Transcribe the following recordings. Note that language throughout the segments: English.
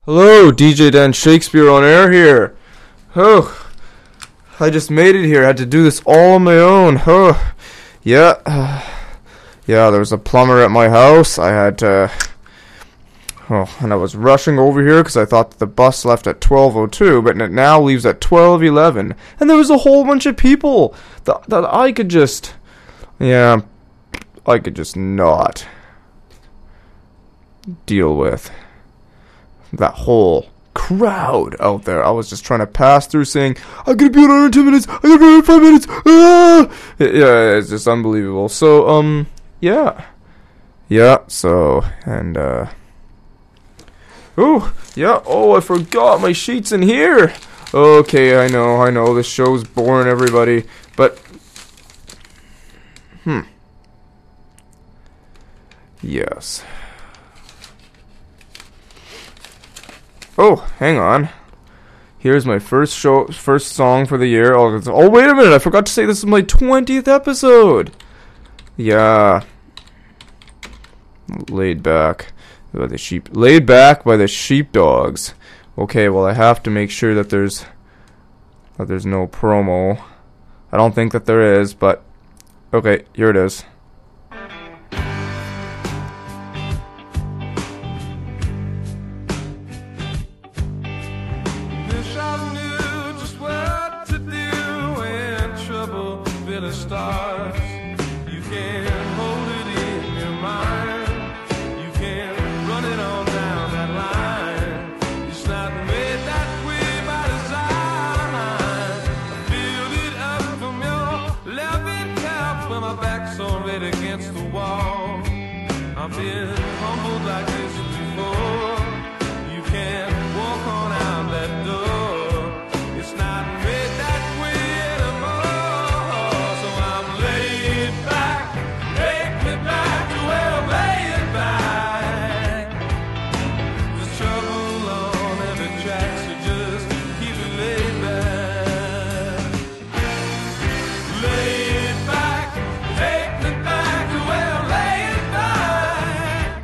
Hello, DJ Dan Shakespeare on air here. Oh, I just made it here. I had to do this all on my own. Oh, yeah. Yeah, there was a plumber at my house. I had to... Oh, and I was rushing over here because I thought the bus left at 12:02, but it now leaves at 12:11. And there was a whole bunch of people that I could just... Yeah, I could just not deal with. That whole crowd out there. I was just trying to pass through saying, I'm gonna be on in 10 minutes, I'm gonna be on in 5 minutes. Ah! Yeah, it's just unbelievable. So, yeah. Yeah, so, and, oh, yeah, oh, I forgot my sheets in here. Okay, I know, this show's boring everybody, but, yes. Oh, hang on. Here's my first song for the year. Oh, wait a minute. I forgot to say this is my 20th episode. Yeah. Laid back by the sheepdogs. Okay, well, I have to make sure that there's no promo. I don't think that there is, but okay, here it is. I've been humbled like this before. You can't walk on out that door. It's not made that way anymore. So I'm laid back, take me back to where I'm laying back. There's trouble on every track, so just keep it laid back. Laid back, take me back to where I'm laying back.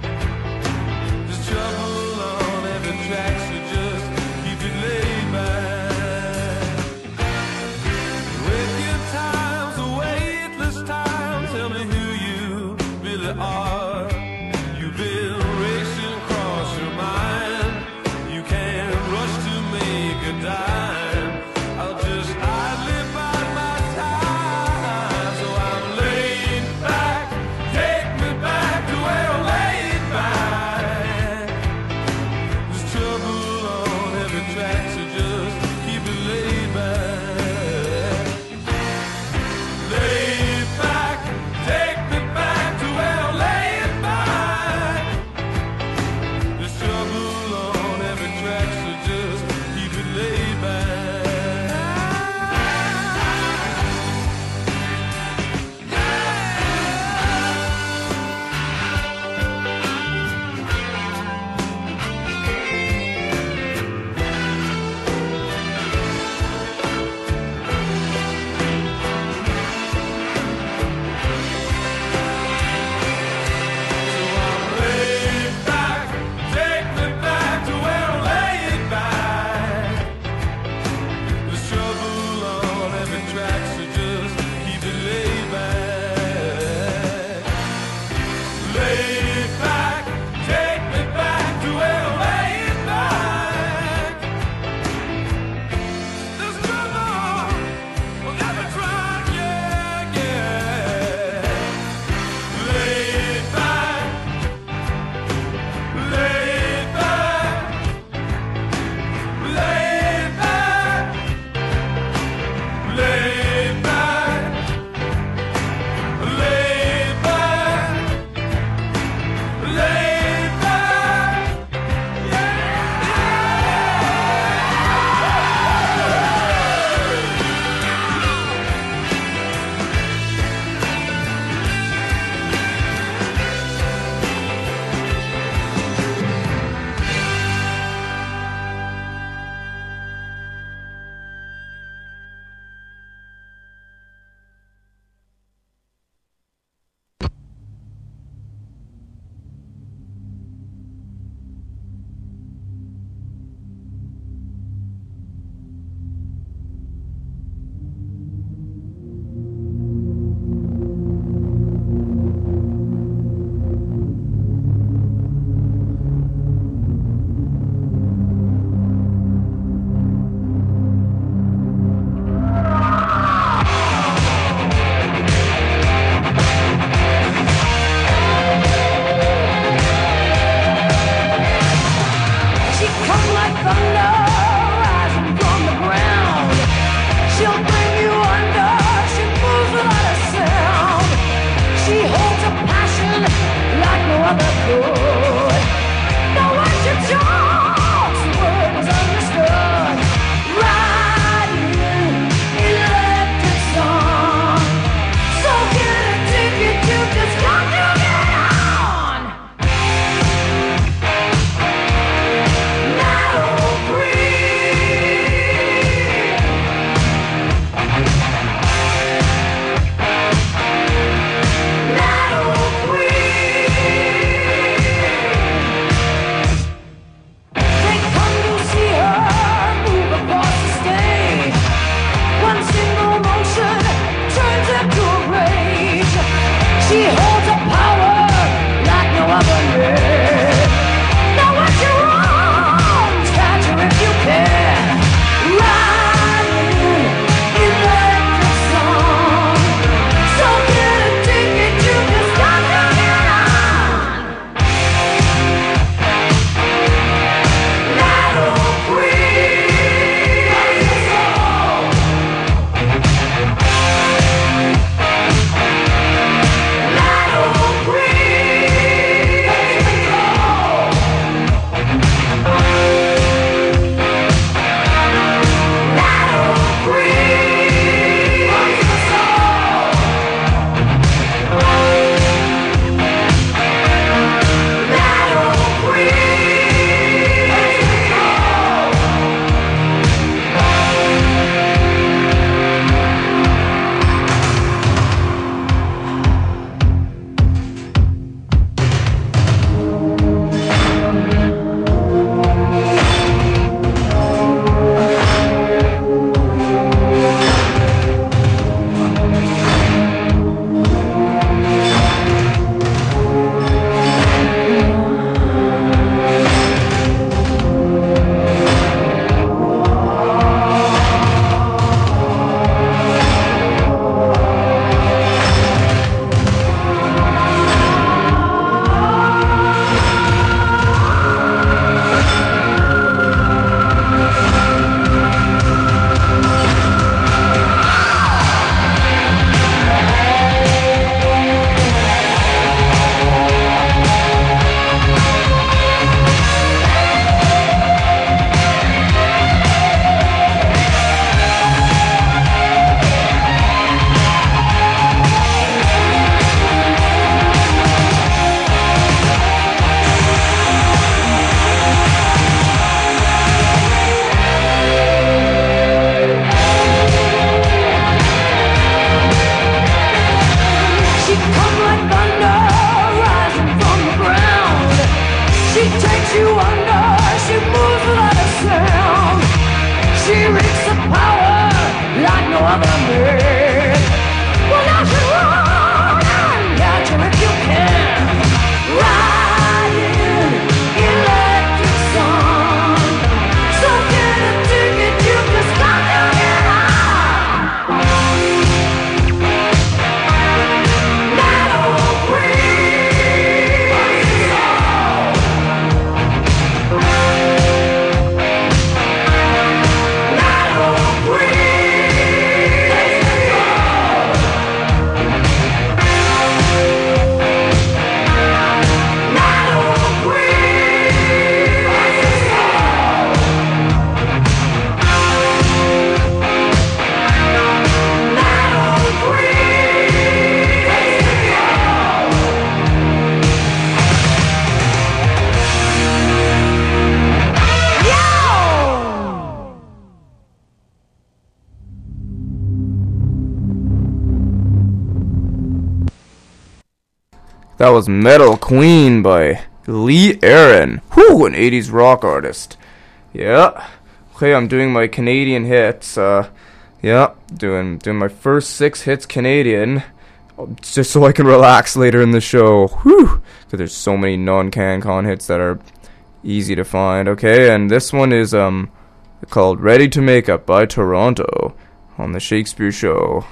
That was Metal Queen by Lee Aaron. Whew, an 80s rock artist. Yeah. Okay, I'm doing my Canadian hits. Yeah, doing my first 6 hits Canadian, just so I can relax later in the show. Whew, because there's so many non-CanCon hits that are easy to find. Okay, and this one is called Ready to Make Up by Toronto on the Shakespeare Show.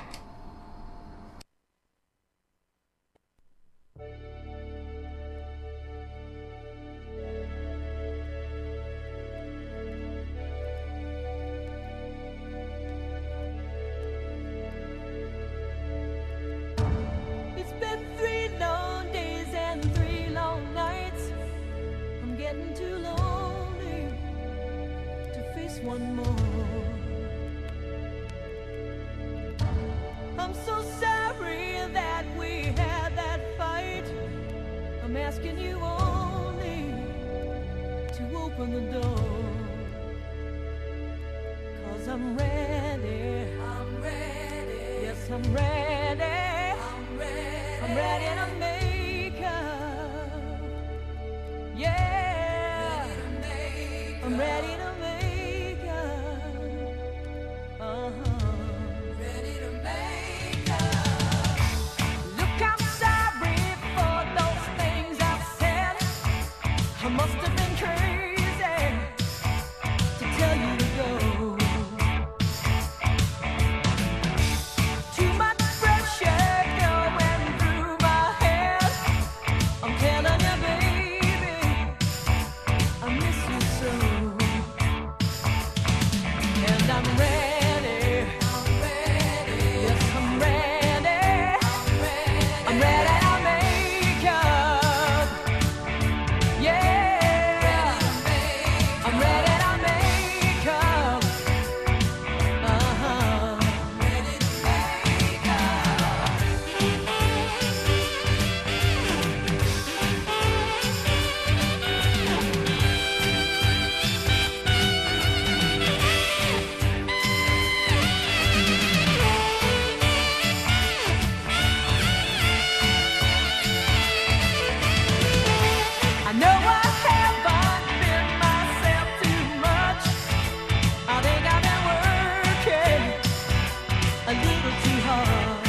It's been 3 long days and 3 long nights. I'm getting too lonely to face one more. I'm so sorry that we had that fight. I'm asking you only to open the door. 'Cause I'm ready. I'm ready. Yes, I'm ready. I'm ready to make up. Yeah. I'm ready to make up. Ready to make up. Look, I'm sorry for those things I said. I must have been crazy to tell you to go. Too much pressure going through my head. I'm telling you, baby, I miss you so. And I'm ready. Yes, I'm ready. I'm ready to make up. Yeah. I'm ready to make up. Ready to make up. I know I haven't been myself too much. I think I've been working a little too hard.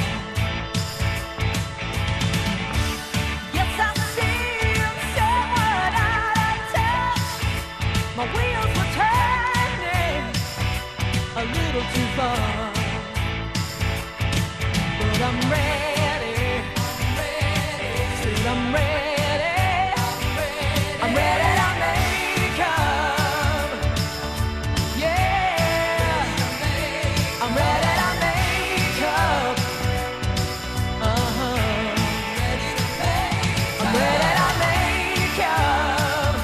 Yes, I seem somewhat out of touch. My wheels were turning a little too far. But I'm ready. Said I'm ready. I'm ready to make up. Yeah. I'm ready to make up. I'm ready to make up.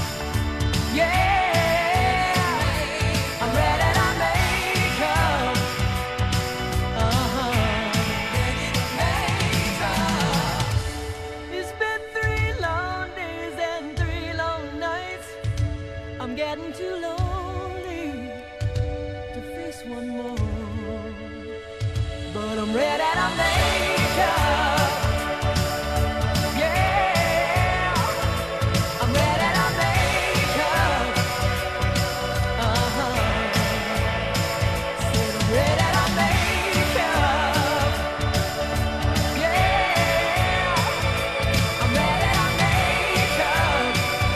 Yeah. I'm ready to make up. It's been 3 long days and 3 long nights. I'm getting too lonely to face one more. But I'm ready to make up. Yeah. I'm ready to make up. Said I'm ready to make up. Yeah. I'm ready to make up.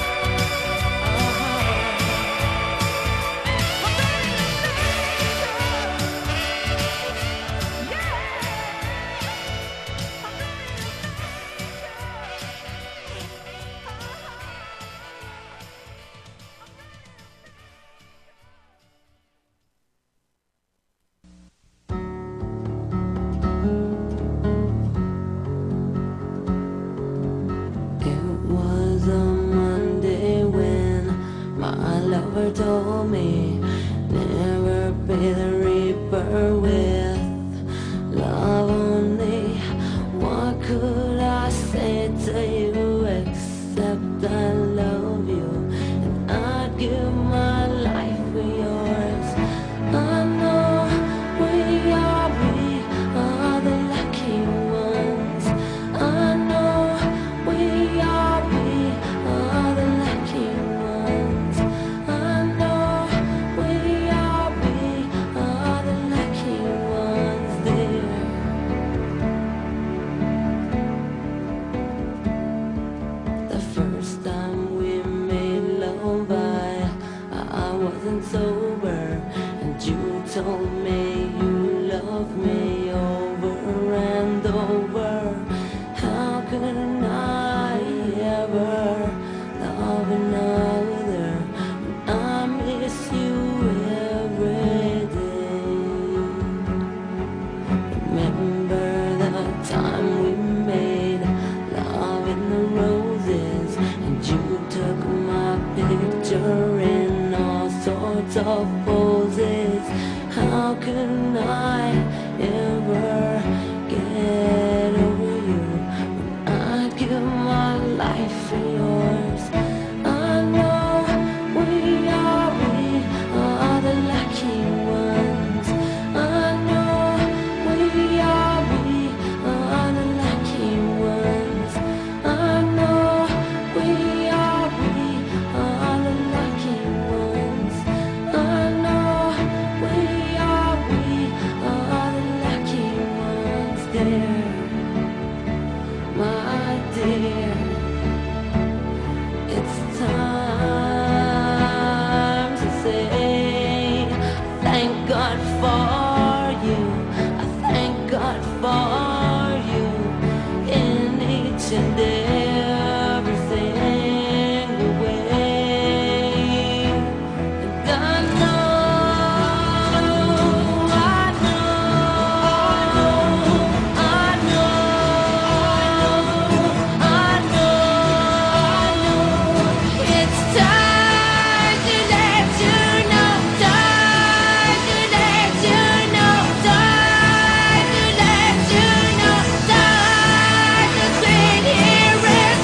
It was a Monday when my lover told me never pay the reaper with love only. What could I say to you except I love you and I'd give my life for yours. I know we are the lucky ones. I know something's over, and you told me you love me over and over. How could I ever love another when I miss you every day? Remember the time we made love in the roses, and you took my picture in all sorts of poses. How can I ever get over you when I give my life for yours? I know we are the lucky ones. I know we are the lucky ones. I know we are the lucky ones. I know we are the lucky ones, dear, my dear. It's time to say thank God for you. I thank God for you in each and every single way. And I know, it's time to let you know, time to let you know, time to let you know, time to sit here and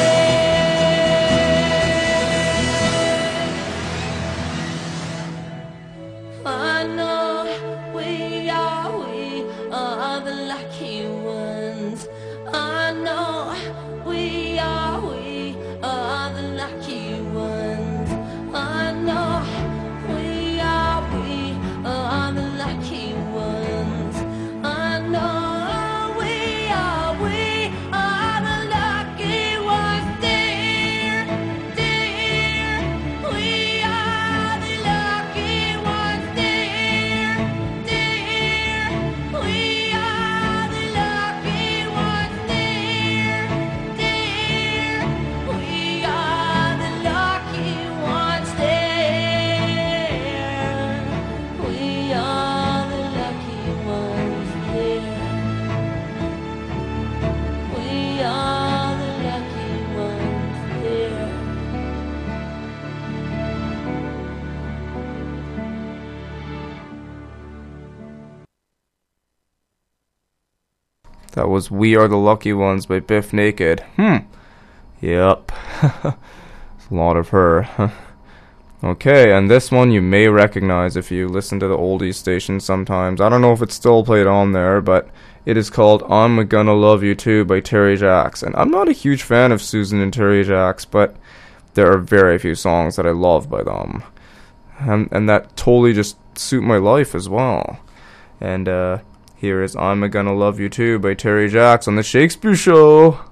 say, I know we are the lucky ones. I know we are the lucky ones. I know we are the lucky ones. I know we are the lucky ones, dear, dear. We are the lucky ones, dear, dear. We are the lucky ones, dear, dear. We are the lucky ones, dear. We are the lucky ones, dear. We are the lucky ones, dear. That was We Are the Lucky Ones by Biff Naked. Yep. It's a lot of her. Okay, and this one you may recognize if you listen to the oldies station sometimes. I don't know if it's still played on there, but it is called I'm Gonna Love You Too by Terry Jacks. And I'm not a huge fan of Susan and Terry Jacks, but there are very few songs that I love by them. And that totally just suit my life as well. And here is I'm Gonna Love You Too by Terry Jacks on The Shakespeare Show.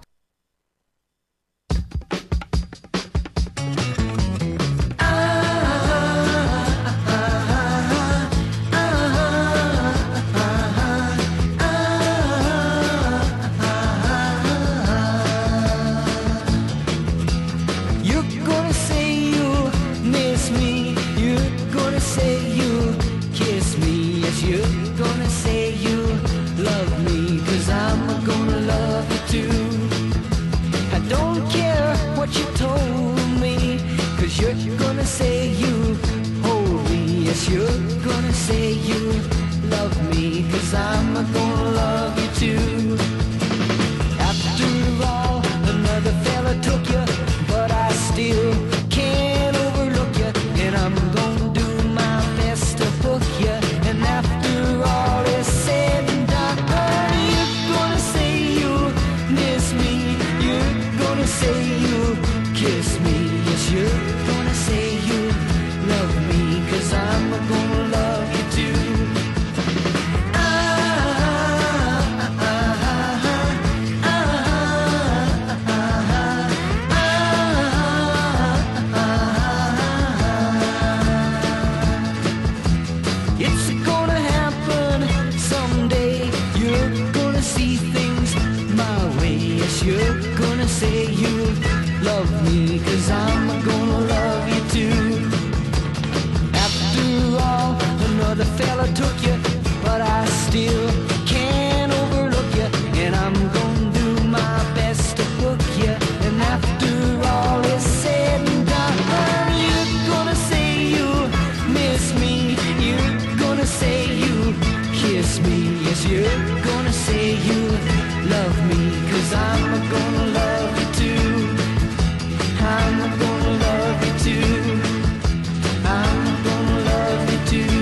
You're gonna say you miss me. You're gonna say you kiss me. Yes, you're gonna say you love me. 'Cause I'm gonna love you too. I don't care what you told me. 'Cause you're gonna say you hold me. Yes, you're gonna say you love me. 'Cause I'm gonna love you too. After all, another fella took you, but I still can't overlook you, and I'm gonna do my best to book you. And after all is said and done, you're gonna say you miss me. You're gonna say you kiss me. Yes, you're gonna say you love me. 'Cause I'm gonna love you too. love me, 'cause I'm gonna love you too. After all, another fella took you, but I still can't overlook you, and I'm gonna do my best to hook you. And after all is said and done, you're gonna say you miss me, you're gonna say you kiss me, yes, you're gonna say you love me, 'cause I'm gonna love you too. I'm gonna love you too. I'm gonna love you too.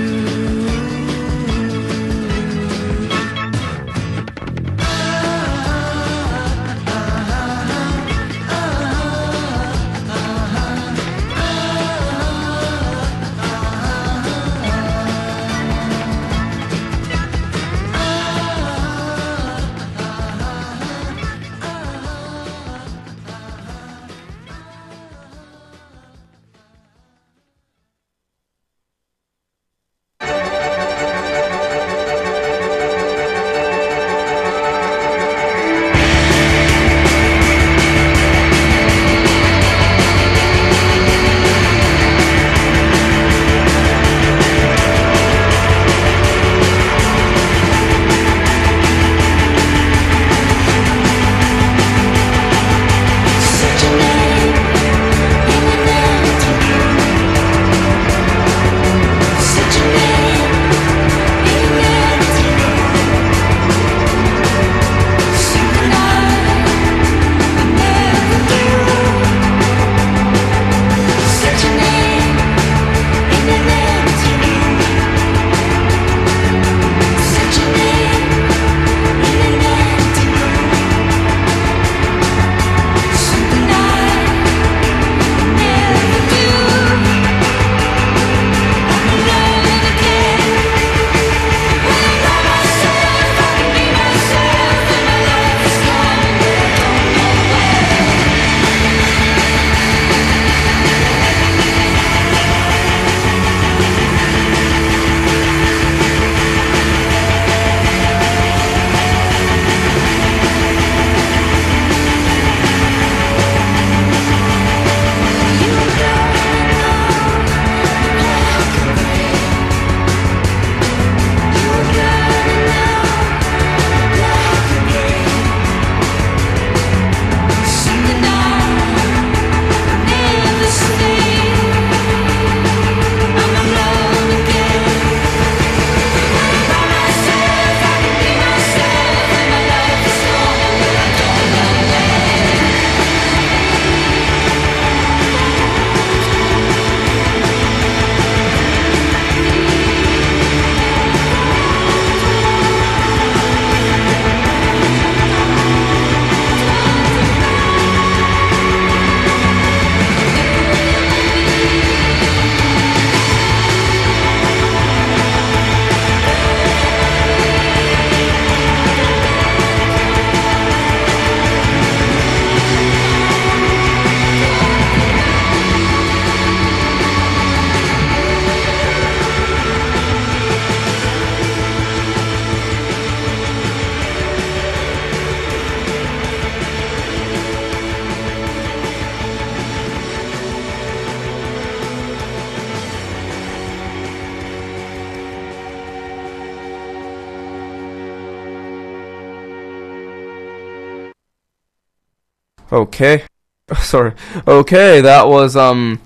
Okay. Sorry. Okay, that was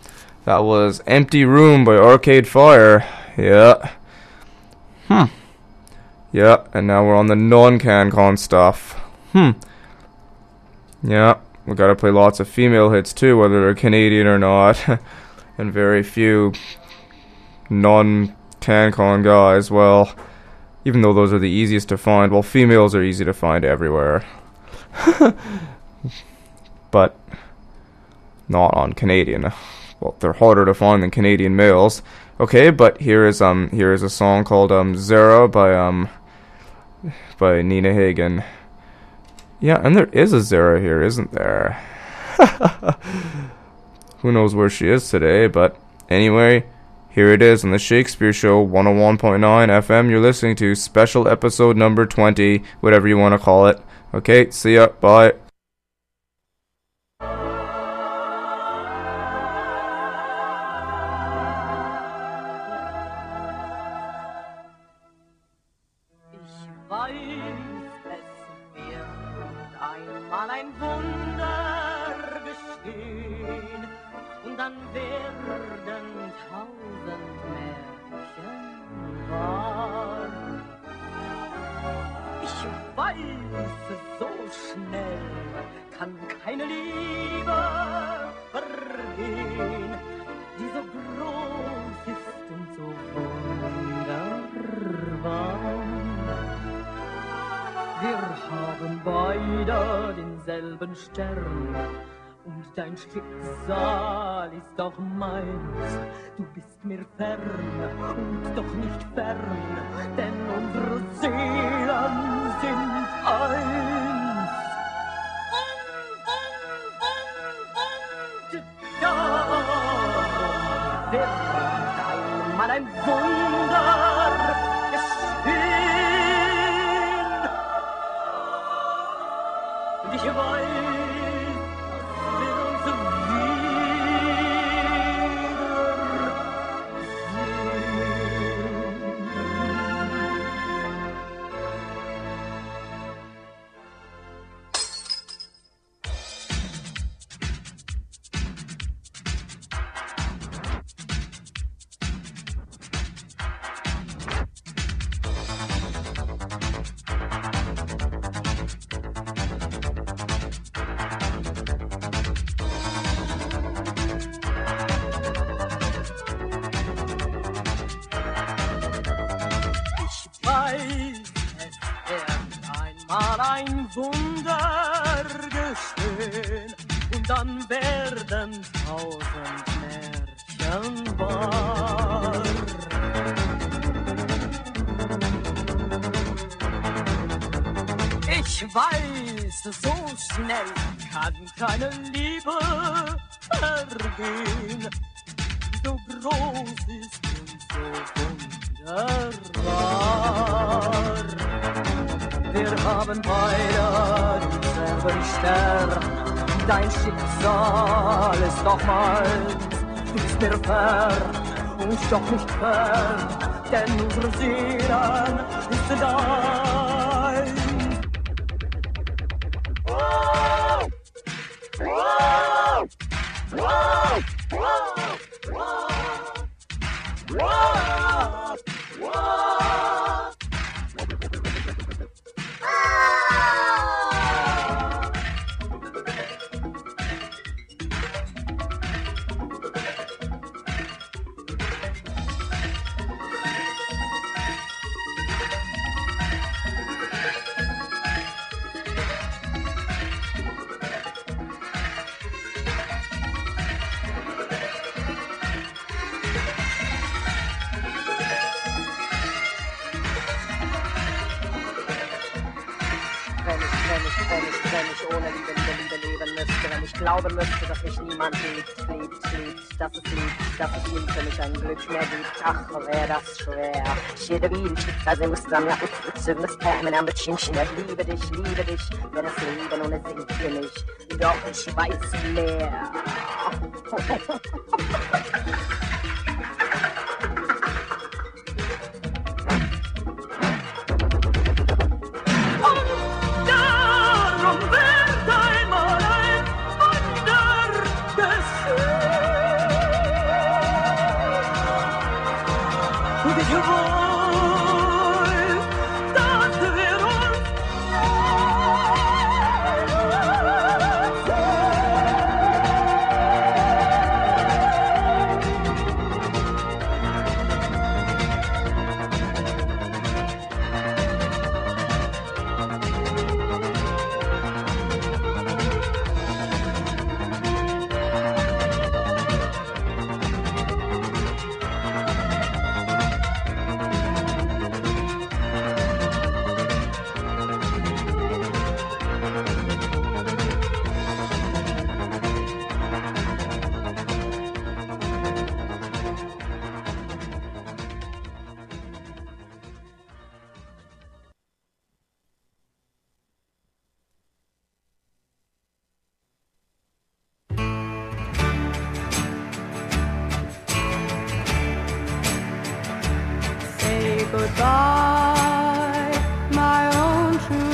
Empty Room by Arcade Fire. Yeah. Yeah, and now we're on the non-CanCon stuff. Yeah, we gotta play lots of female hits too, whether they're Canadian or not. And very few non-CanCon guys. Well, even though those are the easiest to find, well, females are easy to find everywhere. But not on Canadian. Well, they're harder to find than Canadian males. Okay, but here is a song called Zara by Nina Hagen. Yeah, and there is a Zara here, isn't there? Who knows where she is today, but anyway, here it is on the Shakespeare Show 101.9 FM. You're listening to special episode number 20, whatever you want to call it. Okay, see ya, bye. dann werden 1000 Märchen wahr. Ich weiß, so schnell kann keine Liebe vergehen, die so groß ist und so wunderbar. Wir haben beide denselben Stern und dein Schicksal ist auch meins. Du bist mir fern und doch nicht fern, denn unsere Seelen sind eins. Und darum wird einmal ein Wunder geschehen. Und ich weiß, dass wir uns ein Wunder geschehen und dann werden 1000 Märchen wahr. Ich weiß, so schnell kann keine Liebe vergehen, so groß ist und so wunderbar. Wir haben beide denselben Stern, dein Schicksal ist doch meins. Du bist mir fern und doch nicht fern, denn unsere Seelen sind eins. Wow! Wow! Wow! Wow! Wow! Wow! Wenn ich ohne Liebe leben müsste, wenn ich glauben müsste, dass mich niemand liebt, dass es nie für mich ein Glück mehr gibt. Ach, wäre das schwer. Щедри, also musst du mir das Permen am Chinchen. Liebe dich, wenn das Leben ohne singt für mich. Doch ich weiß mehr. Goodbye, my own true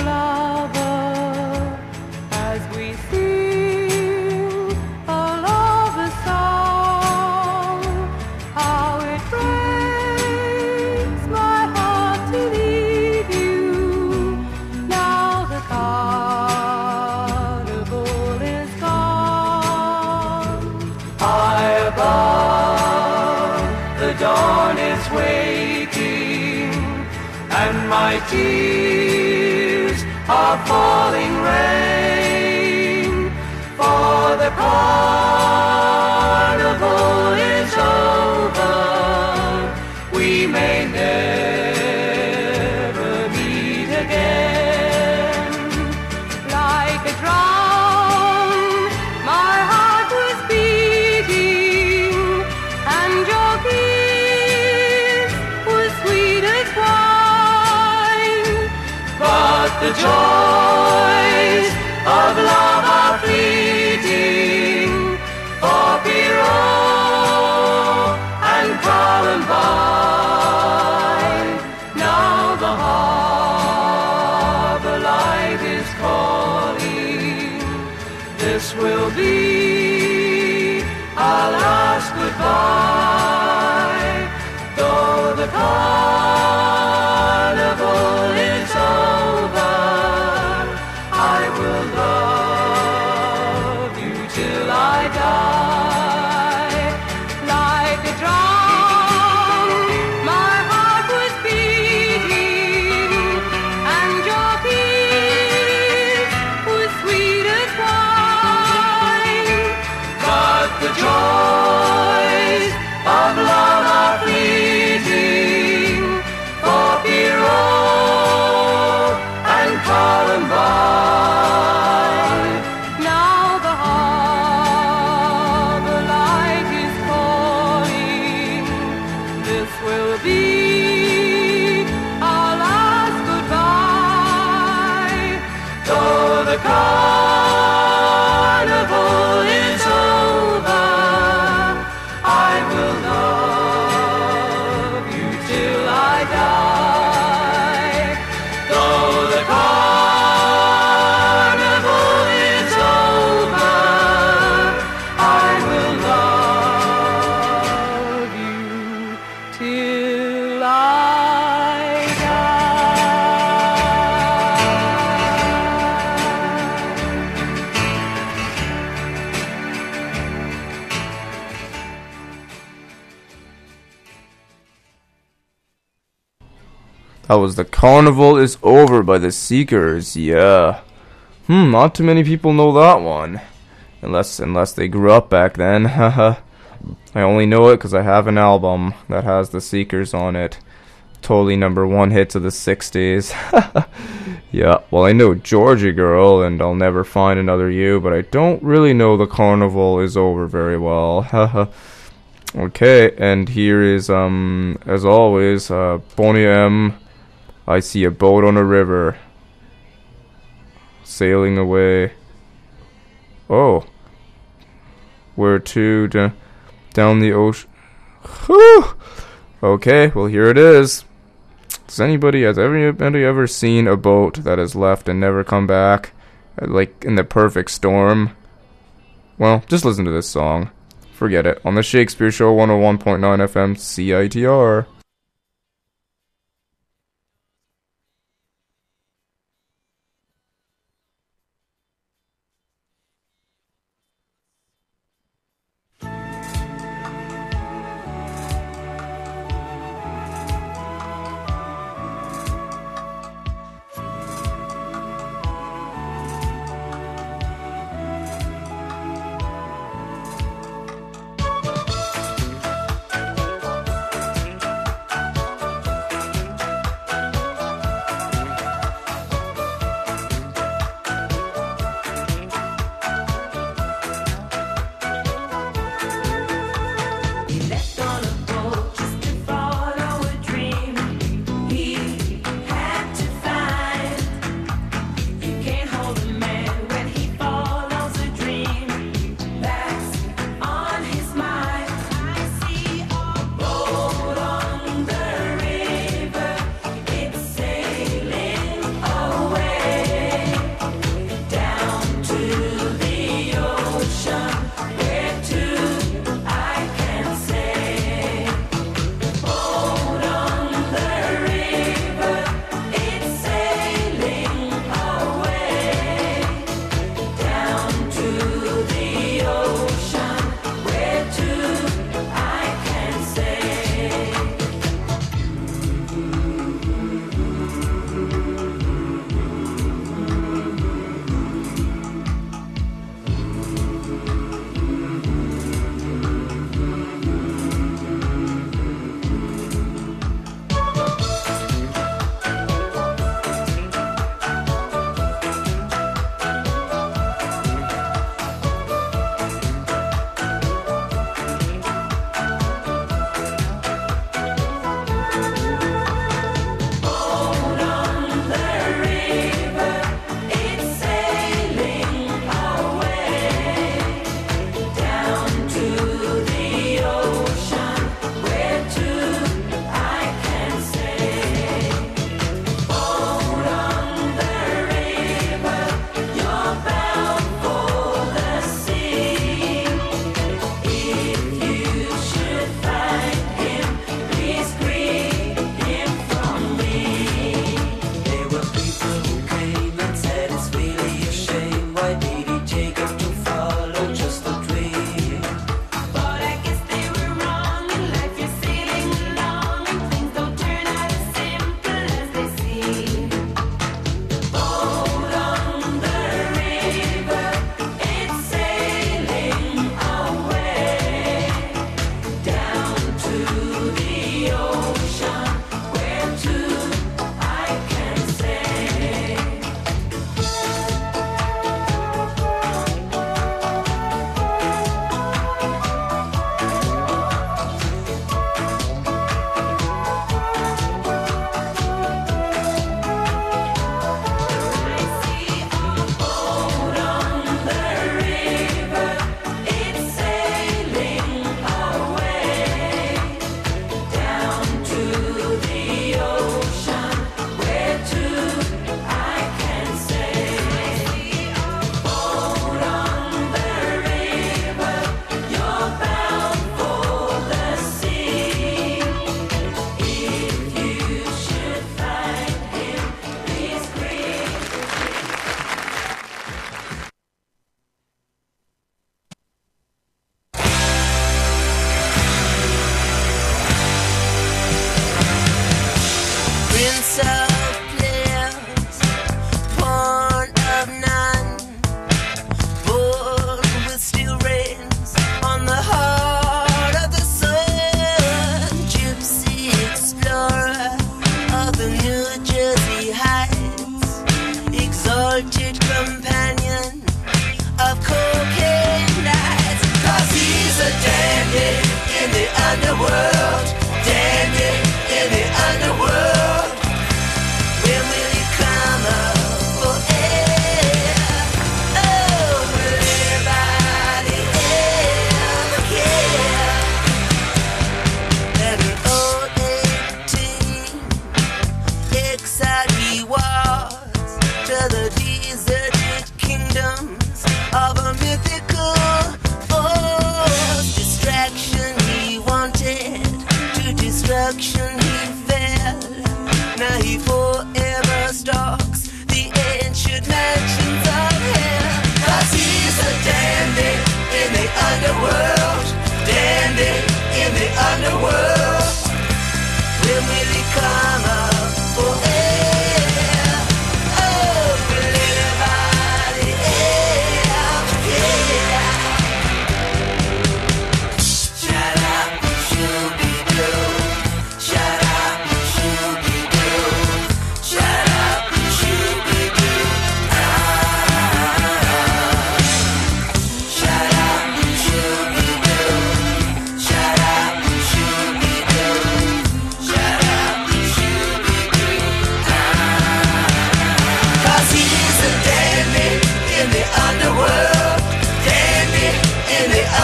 lover, as we sing a love song. is waiting, and my tears are falling rain, for the carnival is over. We may never meet again. Like a drum, my heart was beating, and your kiss was sweet as wine. But the joys of love are fleeting, for Pierrot and Columbine. Now the harbor light is calling. This will be our last goodbye, though the carnival is over. I will love you till I die. Like a drum, my heart was beating, and your kiss was sweet as wine. But the joys of love are fleeting, for Pierrot and Columbine. Now the harbor light is calling. This will be our last goodbye. Though the carnival is over, I will love you till I die. Though the carnival is over, I will love you till I That was The Carnival is Over by the Seekers, yeah. Not too many people know that one. Unless they grew up back then, haha. I only know it because I have an album that has the Seekers on it. Totally #1 hits of the 60s. Yeah, well I know Georgia Girl and I'll Never Find Another You, but I don't really know The Carnival is Over very well, haha. Okay, and here is, as always, Boney M. I see a boat on a river, sailing away. Oh, where to? Down the ocean. Whew. Okay, well here it is. Has anybody ever seen a boat that has left and never come back, like in the perfect storm? Well, just listen to this song. Forget it. On the Shakespeare Show, 101.9 FM, CITR.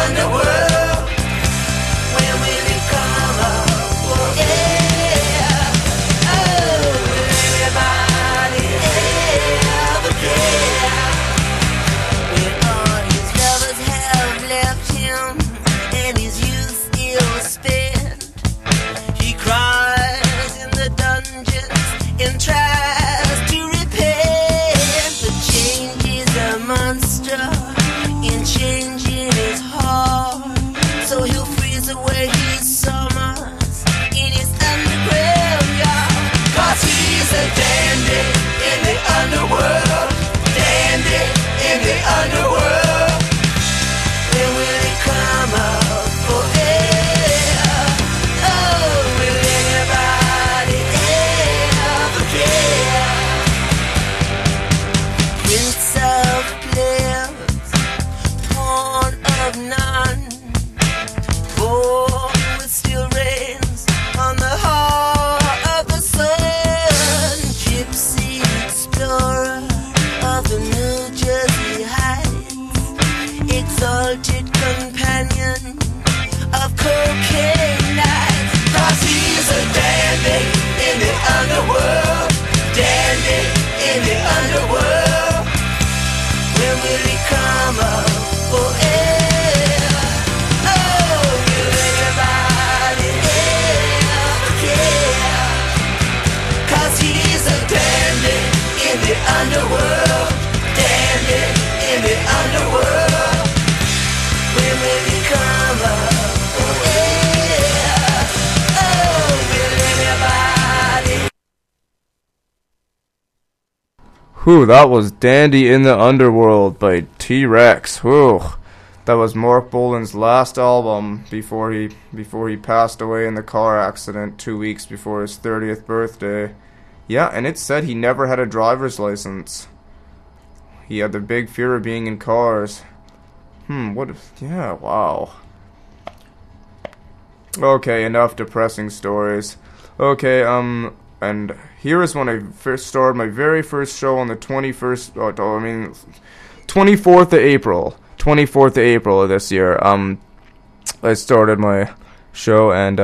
underworld? When will it come up? Oh, yeah. Oh, will everybody ever care? When all his lovers have left him and his youth ill spent, he cries in the dungeons and tries to repent. But change is a monster, and changing is hard. So he'll freeze away his summers in his underground yard. 'Cause he's a dandy in the underworld. Dandy in the underworld. When will it come up for air? Oh, will anybody ever care? Prince of players, pawn of none, born with steel reins on the heart of the sun. Gypsy explorer of the New Jersey Heights, exalted companion of cocaine nights. 'Cause he's a dandy in the underworld. Dandy in the underworld. When will he come up for air? Oh, will anybody ever care? 'Cause he's a dandy in the underworld. Dandy in the underworld. When will he come up for air? Oh, will anybody? Whew, that was Dandy in the Underworld by T-Rex. Whew. That was Mark Bolan's last album before he passed away in the car accident 2 weeks before his 30th birthday. Yeah, and it said he never had a driver's license. He had the big fear of being in cars. Yeah, wow. Okay, enough depressing stories. Okay, and here is when I first started my very first show on the 24th of April. 24th of April of this year. I started my show, and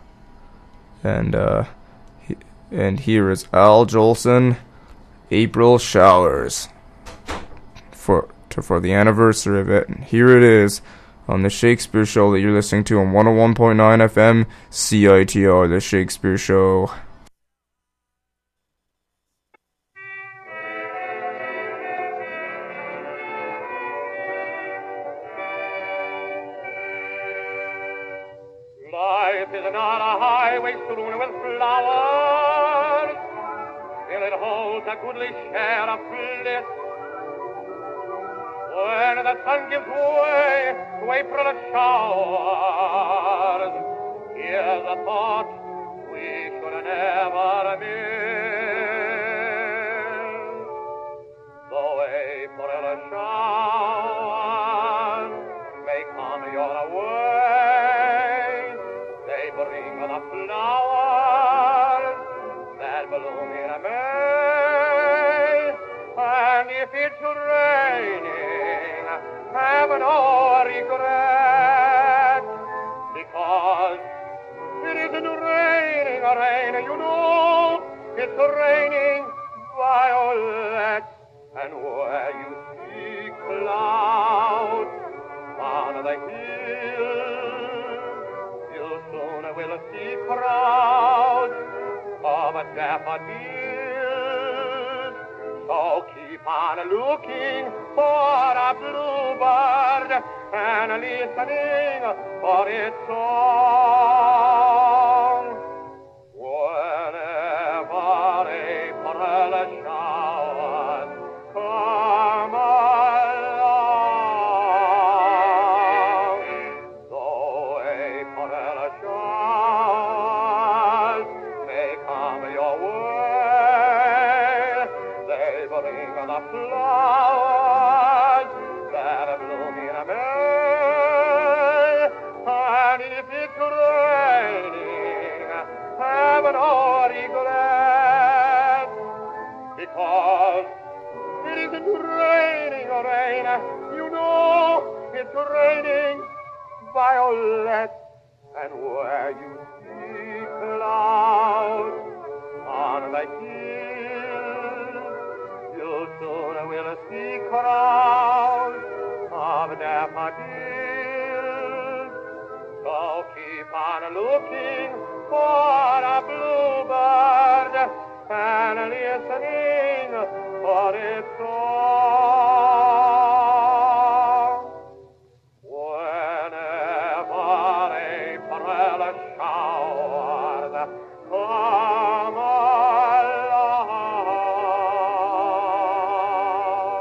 here is Al Jolson, April Showers, for the anniversary of it. And here it is on the Shakespeare Show that you're listening to on 101.9 FM CITR, the Shakespeare Show. Life is not a highway strewn with flowers, till it holds a goodly share of bliss. When the sun gives way to April showers, here's a thought we should never miss. Though April showers may come your way, they bring the flowers that bloom in May. And if it's raining, have no regret, because it isn't raining, rain, you know, it's raining violets. And where you see clouds on the hill, you soon will see crowds of daffodils. So keep on looking for a bluebird and listening for its song. Whenever April showers come along, though April showers may come your way, they bring the flowers that bloom in May. And if it's rain, violet, and where you see clouds on the hill, you soon will see crowds of daffodils. So keep on looking for a bluebird and listening for its song. Whenever April showers come along.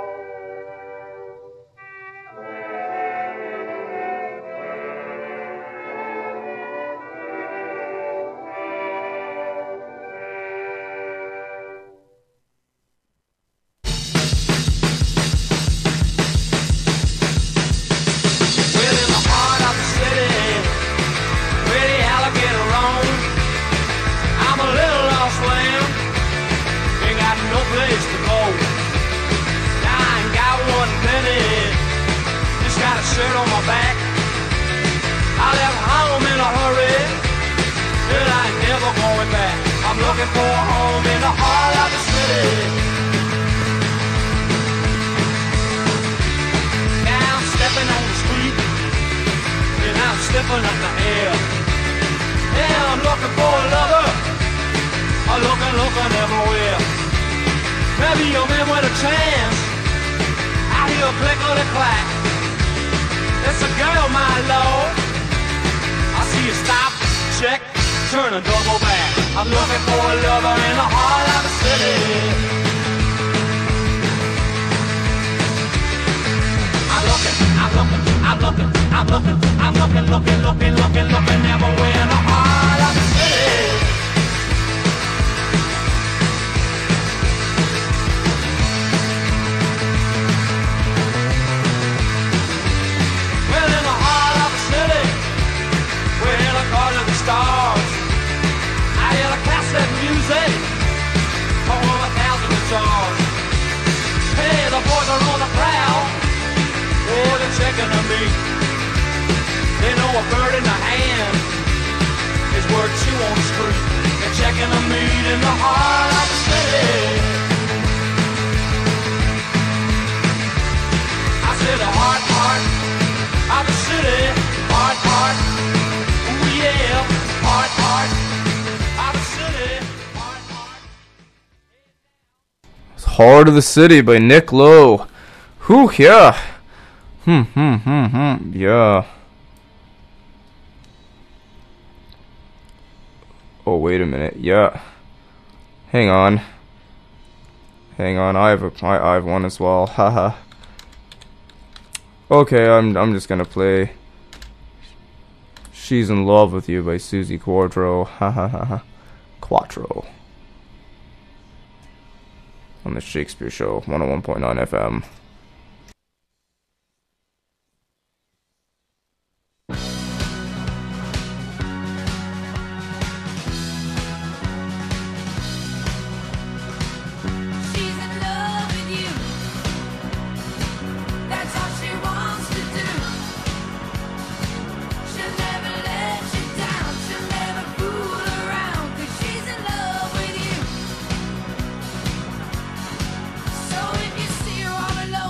Well, in the heart of the city, where the alligator roam, I'm a little lost lamb, ain't got no place to go. Now I ain't got one penny, just got a shirt on my back. I left home in a hurry, but I ain't never going back. I'm looking for a home in the heart of the city. Now I'm stepping on the street, and I'm sniffing up the air. Yeah, I'm looking for a lover, I'm looking everywhere. Maybe a man with a chance, I hear a click or a clack. It's a girl, my lord. I see you stop, check, turn and double back. I'm looking for a lover in the heart of the city. I'm looking everywhere in the heart of the city. Well, in the heart of the city, we're in the garden of the stars. I hear the cassette music, for over 1,000 guitars. Hey, the boys are on the prowl. Oh, they're checking on me. They know a bird in the hand is worth two on the street. They're checking on me in the heart of the city. I said the heart of the city. Heart, ooh yeah. Heart of the city. Heart. Heart of the City by Nick Lowe. Whew, yeah. Yeah. Oh, wait a minute. Yeah. Hang on. I have one as well. Haha. Okay, I'm just gonna play She's in Love with You by Susie Quatro. Ha ha ha ha. Quattro. On the Shakespeare Show, 101.9 FM. She's in love with you. That's all she wants to do. She'll never let you down. She'll never fool around. 'Cause she's in love with you. So if you see her all alone,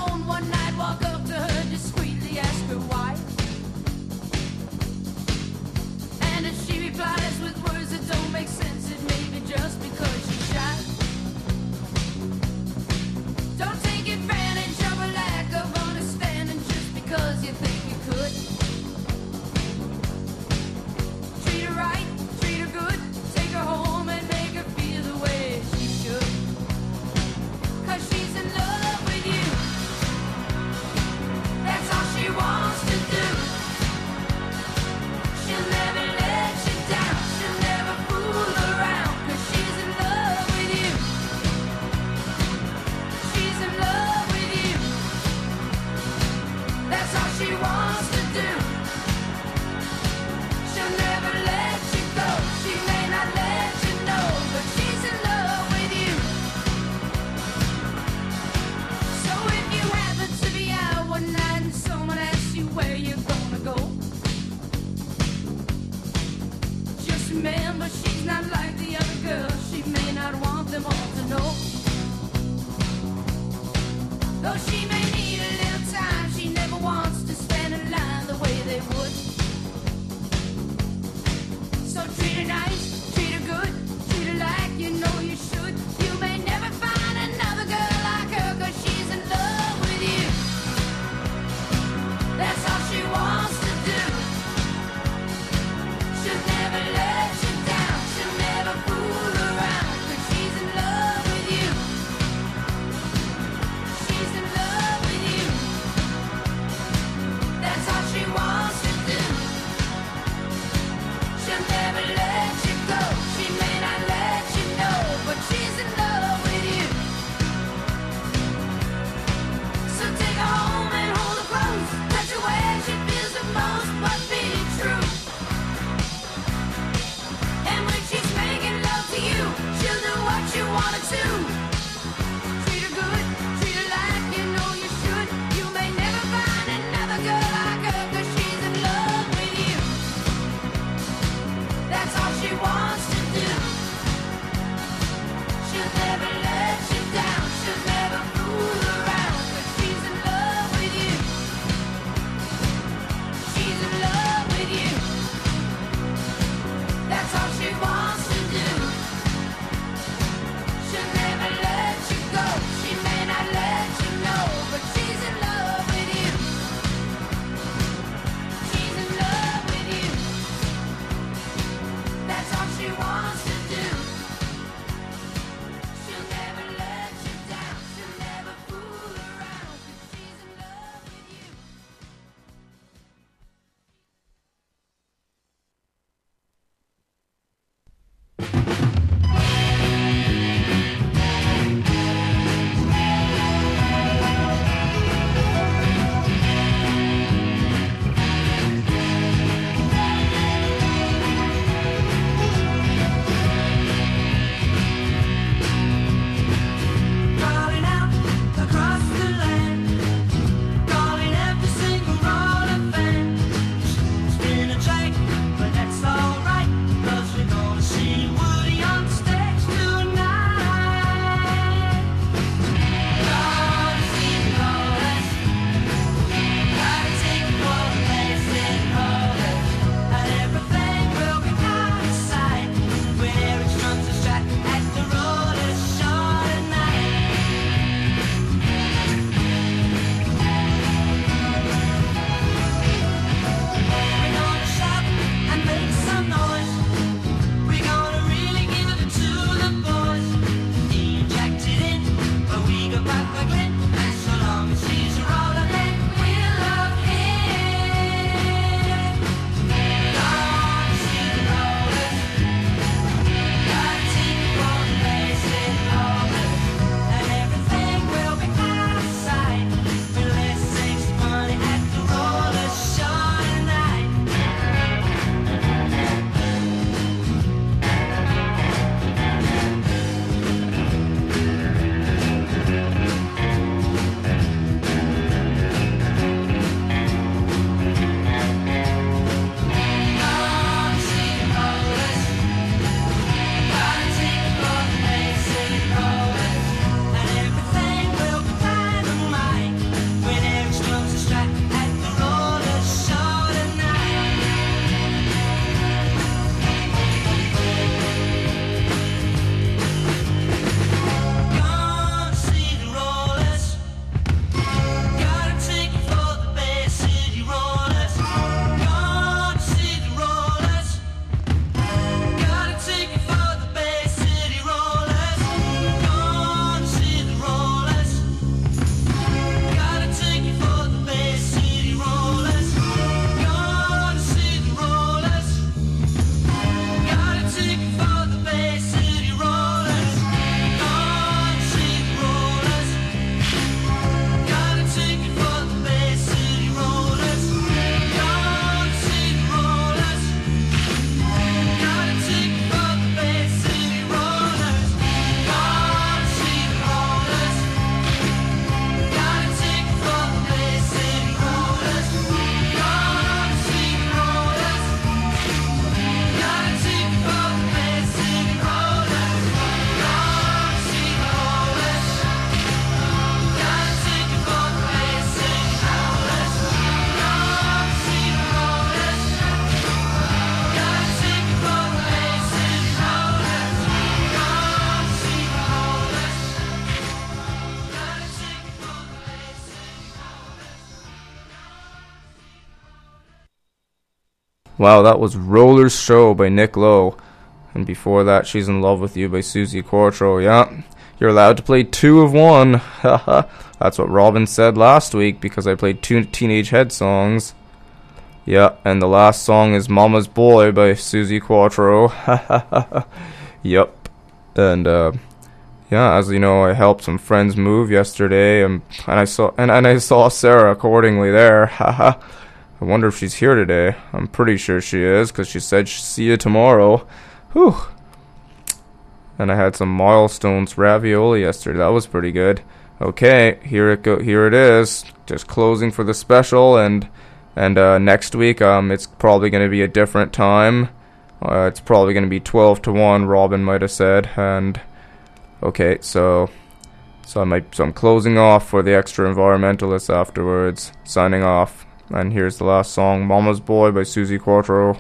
Wow, that was Roller's Show by Nick Lowe. And before that, She's in Love with You by Susie Quattro. Yeah, you're allowed to play 2 of 1. Haha. That's what Robin said last week because I played 2 Teenage Head songs. Yeah, and the last song is Mama's Boy by Susie Quattro. Yep. And yeah, as you know, I helped some friends move yesterday, and I saw Sarah accordingly there. Haha. I wonder if she's here today. I'm pretty sure she is, because she said she'd see you tomorrow. Whew. And I had some Milestones ravioli yesterday. That was pretty good. Okay, here it is. Just closing for the special, and next week it's probably going to be a different time. It's probably going to be 12 to 1, Robin might have said. And okay, so I'm closing off for the Extra Environmentalists afterwards. Signing off. And here's the last song, Mama's Boy by Susie Quattro.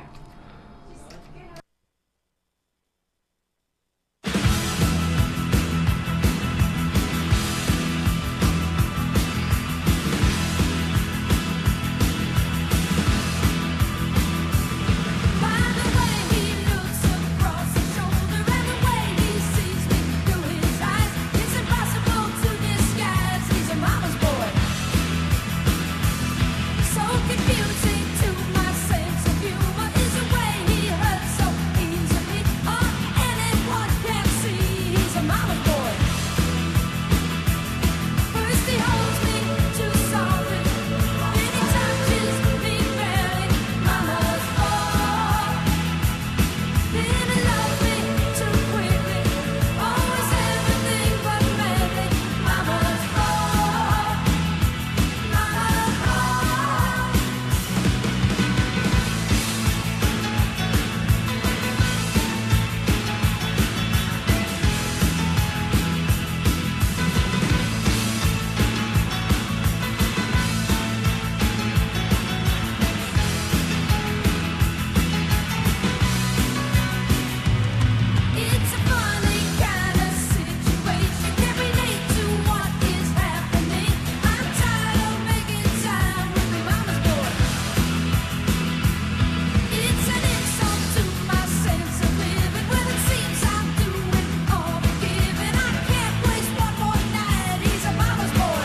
By the way he looks across his shoulder and the way he sees me through his eyes, it's impossible to disguise. He's a mama's boy. So confusing to my sense of humor is the way he hurts so easily. Oh, anyone can see he's a mama's boy. First he holds me too softly, then he touches me barely. Mama's boy. Then he loves me too quickly, always everything but madly. Mama's boy. Mama's boy. It's a funny kind of situation. Can't relate to what is happening. I'm tired of making time with my mama's boy. It's an insult to my sense of living when it seems I'm doing all the giving. I can't waste one more night. He's a mama's boy.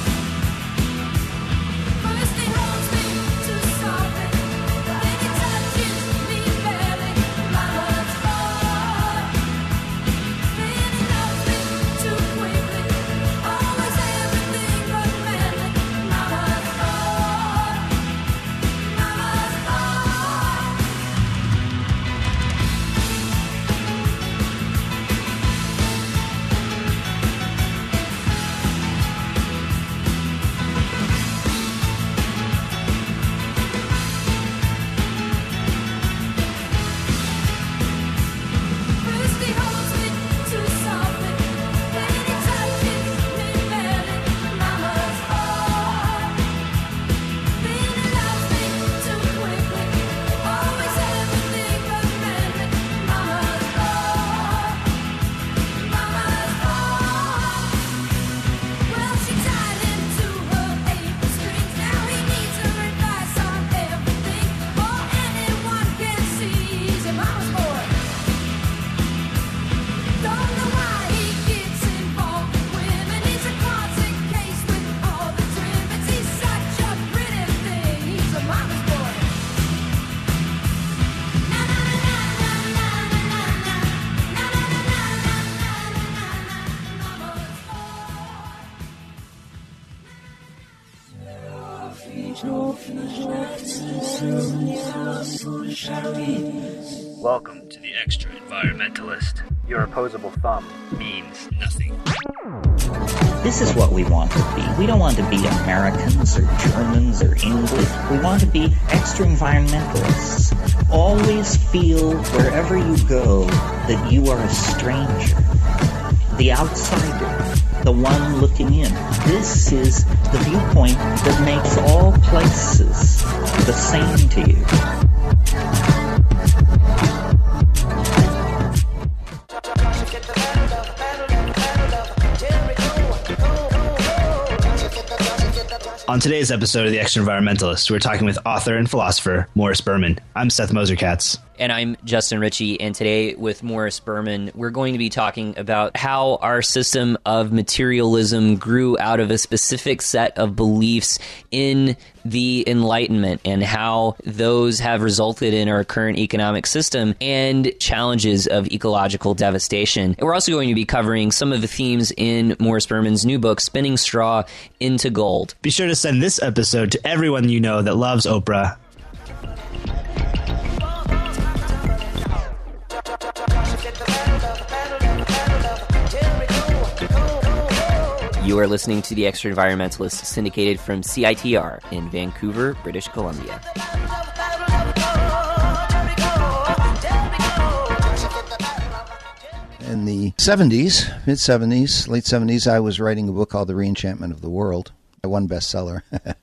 First he holds me too softly, then he touches me barely. Mama's boy. Then he loves me too quickly, always everything but madly. Mama's boy. Mama's boy. First he holds me too softly, then he touches me barely. Mama's boy. Then he loves me too quickly, always everything but madly. Mama's boy. Mama's boy. Well, she tied him to her apron strings. Now he needs her advice on everything. Oh, anyone can see he's a mama's boy. Don't know why he gets involved with women. He's a closet case with all the trimmings. He's such a pretty thing. He's a mama's boy. Na na na na na na na na na na na na na na Welcome to the Extra Environmentalist. Your opposable thumb means nothing. This is what we want to be. We don't want to be Americans or Germans or English. We want to be extra environmentalists. Always feel wherever you go that you are a stranger, the outsider, the one looking in. This is the viewpoint that makes all places the same to you. On today's episode of The Extra Environmentalist, we're talking with author and philosopher Morris Berman. I'm Seth Moser-Katz. And I'm Justin Ritchie, and today with Morris Berman, we're going to be talking about how our system of materialism grew out of a specific set of beliefs in the Enlightenment and how those have resulted in our current economic system and challenges of ecological devastation. And we're also going to be covering some of the themes in Morris Berman's new book, Spinning Straw into Gold. Be sure to send this episode to everyone you know that loves Oprah. You are listening to The Extra Environmentalist, syndicated from CITR in Vancouver, British Columbia. In the 70s, mid-70s, late 70s, I was writing a book called The Reenchantment of the World, one bestseller.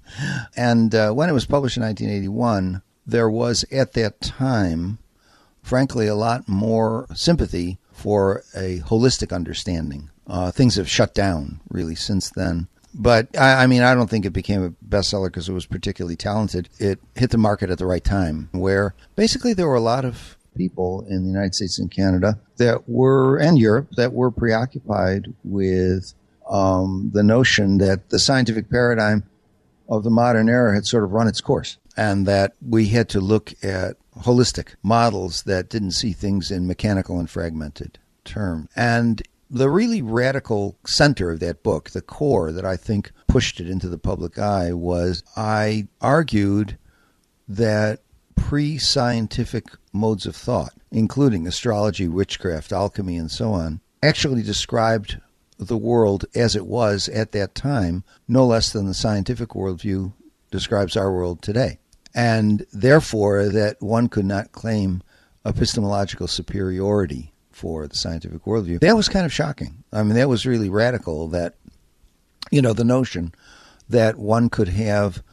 And when it was published in 1981, there was, at that time, frankly, a lot more sympathy for a holistic understanding. Things have shut down, really, since then. But, I mean, I don't think it became a bestseller because it was particularly talented. It hit the market at the right time, where basically there were a lot of people in the United States and Canada that were, and Europe, that were preoccupied with the notion that the scientific paradigm of the modern era had sort of run its course, and that we had to look at holistic models that didn't see things in mechanical and fragmented terms. And the really radical center of that book, the core that I think pushed it into the public eye, was I argued that pre-scientific modes of thought, including astrology, witchcraft, alchemy, and so on, actually described the world as it was at that time, no less than the scientific worldview describes our world today. And therefore, that one could not claim epistemological superiority for the scientific worldview. That was kind of shocking. I mean, that was really radical, that, you know, the notion that one could have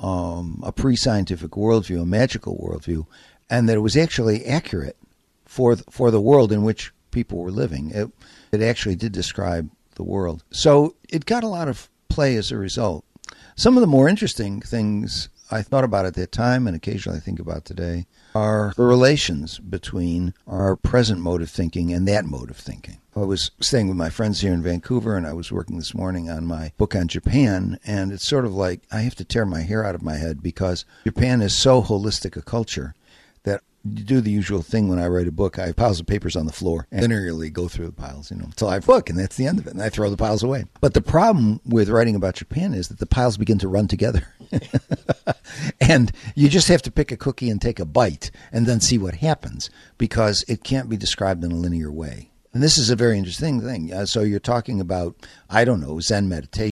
a pre-scientific worldview, a magical worldview, and that it was actually accurate for the world in which people were living. It actually did describe the world. So it got a lot of play as a result. Some of the more interesting things I thought about at that time, and occasionally I think about today, are the relations between our present mode of thinking and that mode of thinking. I was staying with my friends here in Vancouver, and I was working this morning on my book on Japan, and it's sort of like I have to tear my hair out of my head because Japan is so holistic a culture that you do the usual thing when I write a book. I have piles of papers on the floor and linearly go through the piles, until I have a book, and that's the end of it, and I throw the piles away. But the problem with writing about Japan is that the piles begin to run together. And you just have to pick a cookie and take a bite and then see what happens, because it can't be described in a linear way. And this is a very interesting thing. So you're talking about, I don't know, Zen meditation.